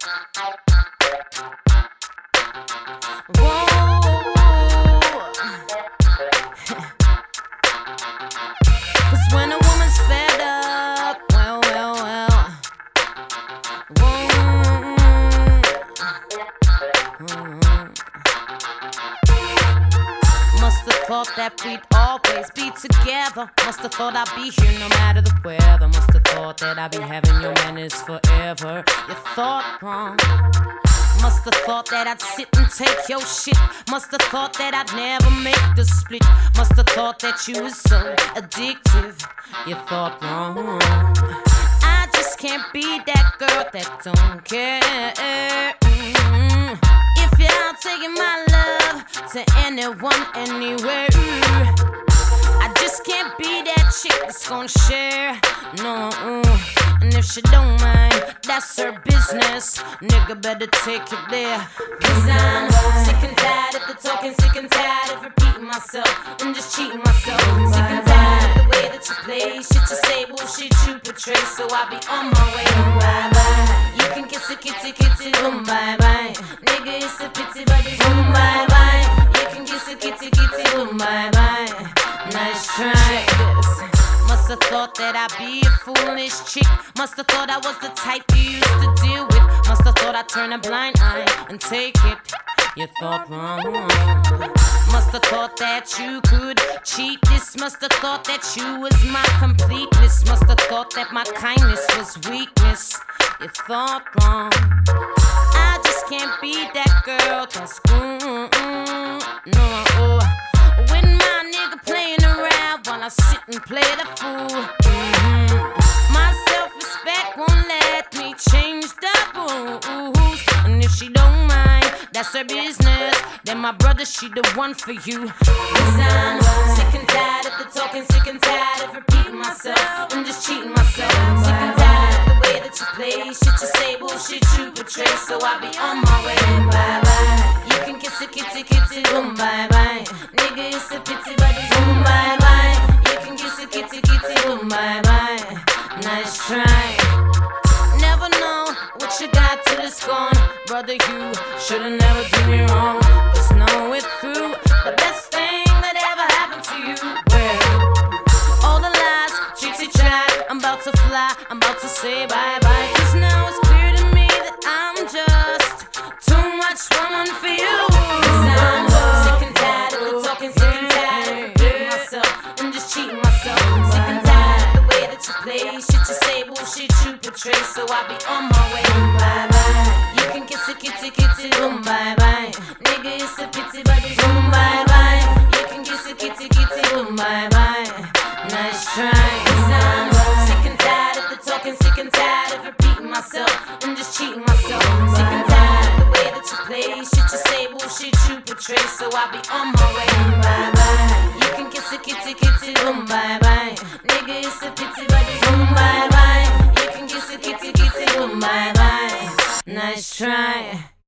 Cause when a woman's fed up, well. Must have thought that we'd always be together. Must have thought I'd be here no matter the weather. Must have thought that I'd be having your manners forever. You thought wrong. Must have thought that I'd sit and take your shit. Must have thought that I'd never make the split. Must have thought that you was so addictive. You thought wrong. I just can't be that girl that don't care. If you're out taking my love to anyone, anywhere, I just can't be that chick that's gonna share. No. And if she don't mind, that's her business. Nigga better take it there. Cause I'm sick and tired of the talking, sick and tired of repeating myself and just cheating myself. Sick and tired of the way that you play, shit you say, bullshit you portray. So I'll be on my way, bye. You can kiss a kitty, bye. Nigga, it's a pity, but it's bye. You can kiss a kitty, bye. Nice try. Must have thought that I'd be a foolish chick. Must have thought I was the type you used to deal with. Must have thought I'd turn a blind eye and take it. You thought wrong. Must have thought that you could cheat this. Must have thought that you was my completeness. Must have thought that my kindness was weakness. You thought wrong. I just can't be that girl that's no. With my nigga playing around while I sit and play the fool. My self-respect won't let me change the rules. And if she don't mind, that's her business. Then my brother, she the one for you. Cause I'm sick and tired of the talking, sick and tired of repeating myself and just cheating myself. Sick and tired of the way that you play, shit you say, bullshit you portray. So I'll be on my way, bye. You can kiss a kitty, bye. Nigga, it's a pity, but it's bye. You can kiss a kitty, bye. Nice try. Never know what you got till it's gone. Brother, you should've never did me wrong. Just know it through the best thing that ever happened to you. Well, all the lies, tricks you tried, I'm about to fly, I'm about to say bye-bye. Cause now it's clear to me that I'm just too much woman for you. Cause I'm sick and tired of the talking, sick and tired of repeating myself and just cheating myself. Sick and tired of the way that you play, shit you say, bullshit you portray. So I'll be on my way, bye. You can kiss a kitty, bye. Nigga, it's a pity, but it's bye. You can kiss a kitty, bye. Nice try. Cause I'm sick and tired of the talking, sick and tired of repeating myself and just cheating myself. Sick and tired of the way that you play, shit you say, bullshit you portray. So I'll be on my way, bye. You can kiss a kitty, bye. Nigga, it's a pity, but it's bye. You can kiss a kitty, bye. Nice try.